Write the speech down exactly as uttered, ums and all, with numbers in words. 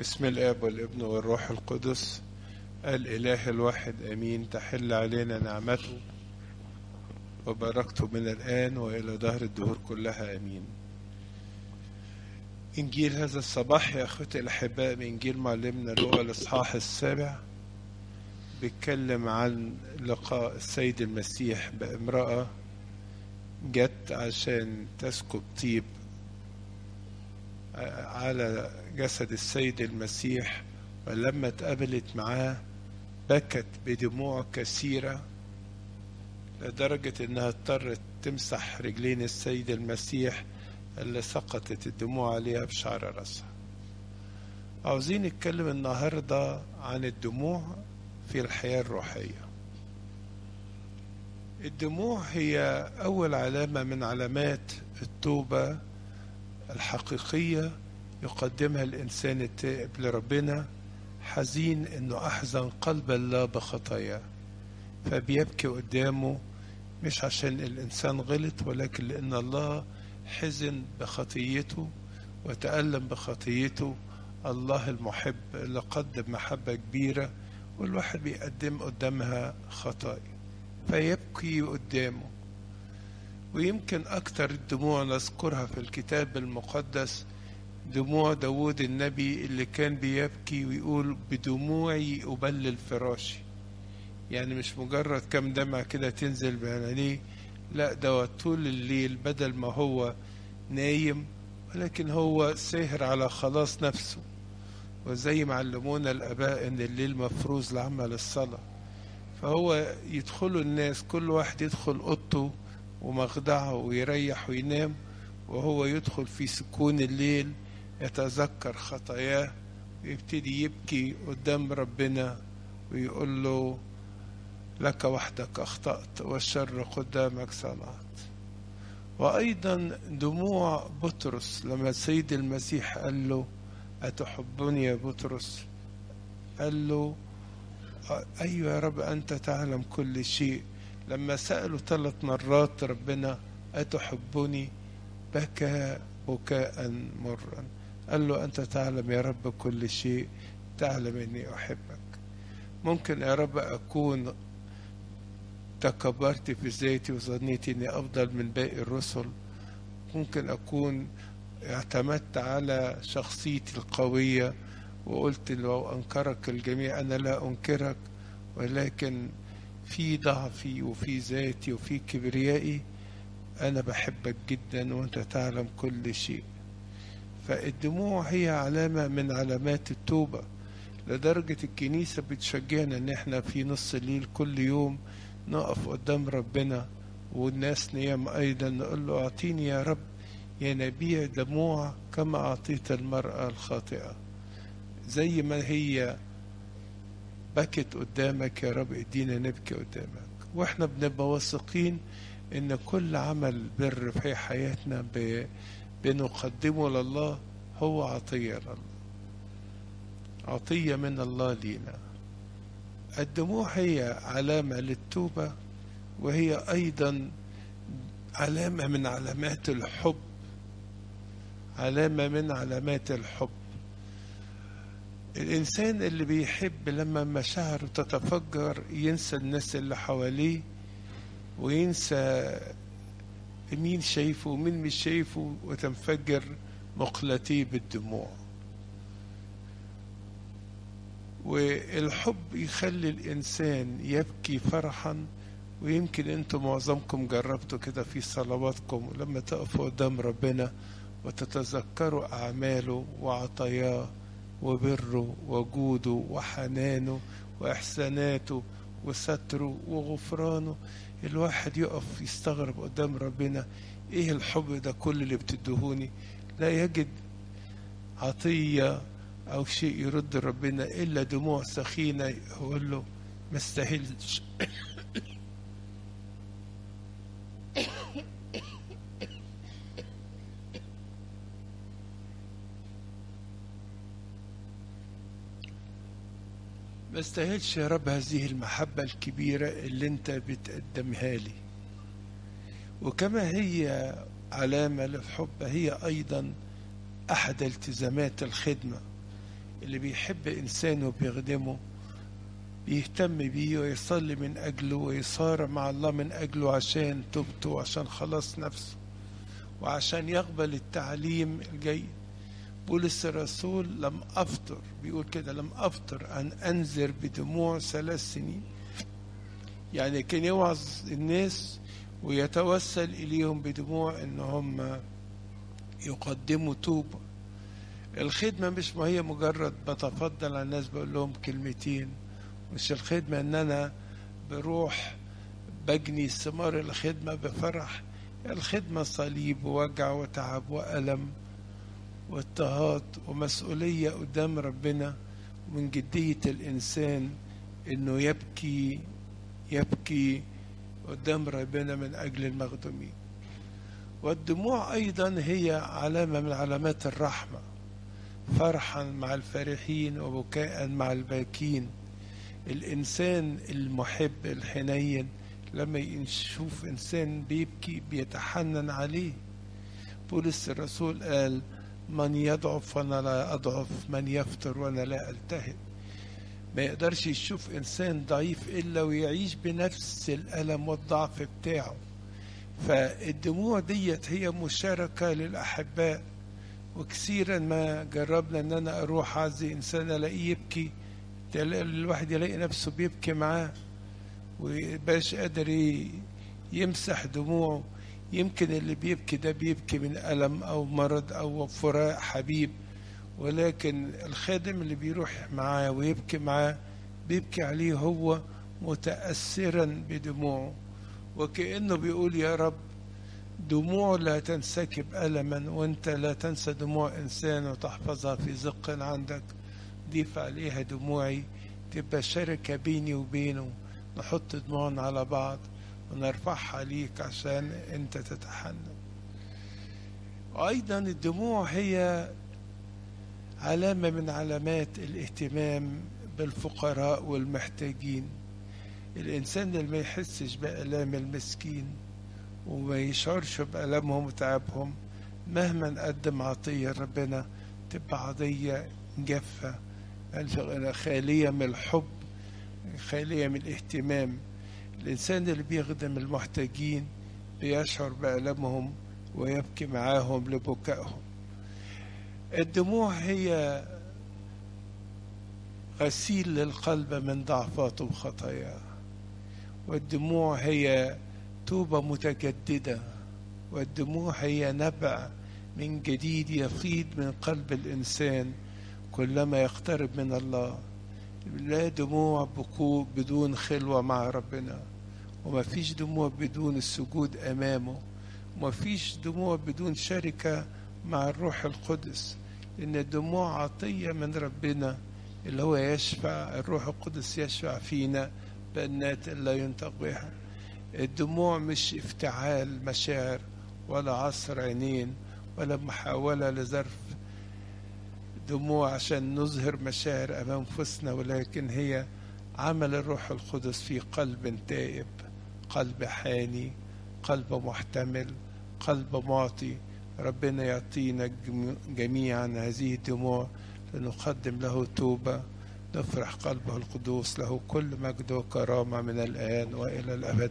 بسم الآب والابن والروح القدس الإله الواحد آمين. تحل علينا نعمته وبركته من الآن وإلى دهر الدهور كلها آمين. إنجيل هذا الصباح يا أخوتي الأحباء بإنجيل معلمنا لوقا الإصحاح السابع بيتكلم عن لقاء السيد المسيح بامرأة جت عشان تسكب طيب على جسد السيد المسيح، ولما اتقابلت معاه بكت بدموع كثيرة لدرجة انها اضطرت تمسح رجلين السيد المسيح اللي سقطت الدموع عليها بشعر رأسها. عاوزين نتكلم النهاردة عن الدموع في الحياة الروحية. الدموع هي أول علامة من علامات التوبة الحقيقية يقدمها الإنسان التائب لربنا، حزين إنه أحزن قلب الله بخطاياه، فبيبكي قدامه مش عشان الإنسان غلط، ولكن لأن الله حزن بخطيته وتألم بخطيته. الله المحب اللي قدم محبة كبيرة والواحد بيقدم قدامها خطايا فيبكي قدامه. ويمكن أكتر الدموع نذكرها في الكتاب المقدس دموع داود النبي اللي كان بيبكي ويقول بدموعي أبلل فراشي، يعني مش مجرد كم دمعة كده تنزل بعينيه، لا ده طول الليل بدل ما هو نايم ولكن هو ساهر على خلاص نفسه. وزي ما علمونا الآباء إن الليل مفروض لعمل الصلاة، فهو يدخلوا الناس كل واحد يدخل أوضته ومخدعه ويريح وينام، وهو يدخل في سكون الليل يتذكر خطاياه ويبتدي يبكي قدام ربنا ويقول له لك وحدك أخطأت والشر قدامك صنعت. وأيضا دموع بطرس لما السيد المسيح قال له أتحبني يا بطرس، قال له أيوة يا رب أنت تعلم كل شيء. لما سأله ثلاث مرات ربنا أتحبني بكى بكاء مرا، قال له أنت تعلم يا رب كل شيء، تعلم أني أحبك. ممكن يا رب أكون تكبرت في ذاتي وظنيت أني أفضل من باقي الرسل، ممكن أكون اعتمدت على شخصيتي القوية وقلت لو أنكرك الجميع أنا لا أنكرك، ولكن في ضعفي وفي ذاتي وفي كبريائي أنا بحبك جدا وأنت تعلم كل شيء. فالدموع هي علامة من علامات التوبة، لدرجة الكنيسة بتشجعنا إن احنا في نص الليل كل يوم نقف قدام ربنا والناس نيام أيضا نقول له أعطيني يا رب ينابيع دموع كما أعطيت المرأة الخاطئة، زي ما هي بكت قدامك يا رب ادينا نبكي قدامك. واحنا بنبقى واثقين ان كل عمل بر في حياتنا بنقدمه لله هو عطية لله، عطية من الله لينا. الدموع هي علامة للتوبة، وهي أيضا علامة من علامات الحب، علامة من علامات الحب. الإنسان اللي بيحب لما مشاعره تتفجر ينسى الناس اللي حواليه وينسى مين شايفه ومين مش شايفه، وتنفجر مقلتيه بالدموع. والحب يخلي الإنسان يبكي فرحا. ويمكن أنتم معظمكم جربتوا كده في صلواتكم لما تقفوا قدام ربنا وتتذكروا أعماله وعطاياه وبره وجوده وحنانه وإحساناته وستره وغفرانه، الواحد يقف يستغرب قدام ربنا إيه الحب ده كل اللي بتدهوني؟ لا يجد عطية أو شيء يرد ربنا إلا دموع سخينة يقول له ما استاهلش. ما استاهلش يا رب هذه المحبة الكبيرة اللي انت بتقدمها لي. وكما هي علامة للحب هي أيضا أحد التزامات الخدمة. اللي بيحب إنسان وبيخدمه بيهتم بيه ويصلي من أجله ويصارع مع الله من أجله عشان توبته وعشان خلاص نفسه وعشان يقبل التعليم الجيد. بولس الرسول لم أفطر، بيقول كده، لم أفطر أن أنذر بدموع ثلاث سنين. يعني كان يوعظ الناس ويتوسل إليهم بدموع إن هم يقدموا توبة. الخدمة مش ما هي مجرد بتفضل على الناس بقول لهم كلمتين، مش الخدمة إن أنا بروح بجني ثمار الخدمة بفرح. الخدمة صليب ووجع وتعب وألم واضطهاد ومسؤولية قدام ربنا، ومن جدية الإنسان إنه يبكي يبكي قدام ربنا من أجل المخدومين. والدموع أيضا هي علامة من علامات الرحمة، فرحا مع الفرحين وبكاء مع الباكين. الإنسان المحب الحنين لما يشوف إنسان بيبكي بيتحنن عليه. بولس الرسول قال: من يضعف وانا لا اضعف، من يفتر وانا لا التهب. ما يقدرش يشوف انسان ضعيف الا ويعيش بنفس الالم والضعف بتاعه. فالدموع ديت هي مشاركة للاحباء. وكثيرا ما جربنا ان انا اروح اعزي انسان الاقيه يبكي، الواحد يلاقي نفسه بيبكي معاه ويبقاش قادر يمسح دموعه. يمكن اللي بيبكي ده بيبكي من ألم أو مرض أو فراق حبيب، ولكن الخادم اللي بيروح معاه ويبكي معاه بيبكي عليه هو متأثرا بدموعه، وكأنه بيقول: يا رب، دموع لا تنسكب ألما، وانت لا تنسى دموع إنسان وتحفظها في زق عندك. ضيف عليها دموعي، تبقى شركة بيني وبينه، نحط دموعنا على بعض ونرفعها ليك عشان انت تتحنن. وايضا الدموع هي علامة من علامات الاهتمام بالفقراء والمحتاجين. الانسان اللي ما يحسش بآلام المسكين وما يشعرش بألمهم وتعبهم مهما نقدم عطية ربنا تبقى عطية جافة خالية من الحب، خالية من الاهتمام. الإنسان اللي بيخدم المحتاجين بيشعر بألمهم ويبكي معاهم لبكائهم. الدموع هي غسيل للقلب من ضعفاته وخطاياه، والدموع هي توبة متجددة، والدموع هي نبع من جديد يفيض من قلب الإنسان كلما يقترب من الله. لا دموع بكوء بدون خلوة مع ربنا، وما فيش دموع بدون السجود أمامه، وما فيش دموع بدون شركة مع الروح القدس. إن الدموع عطية من ربنا اللي هو يشفع، الروح القدس يشفع فينا بأنات لا ينطق بها. الدموع مش افتعال مشاعر ولا عصر عينين ولا محاولة لظرف دموع عشان نظهر مشاعر أمام أنفسنا، ولكن هي عمل الروح القدس في قلب تائب، قلب حاني، قلب محتمل، قلب معطي. ربنا يعطينا جميعا هذه الدموع لنقدم له توبة، نفرح قلبه القدوس. له كل مجد وكرامة من الآن وإلى الأبد.